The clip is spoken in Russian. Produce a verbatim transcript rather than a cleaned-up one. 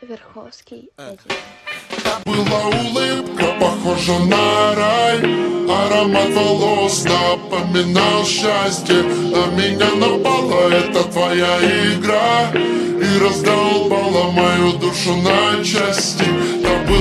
Верховский Эдди. Была улыбка, похожа на рай, аромат волос напоминал счастье. На меня напала эта твоя игра и раздолбала мою душу на части.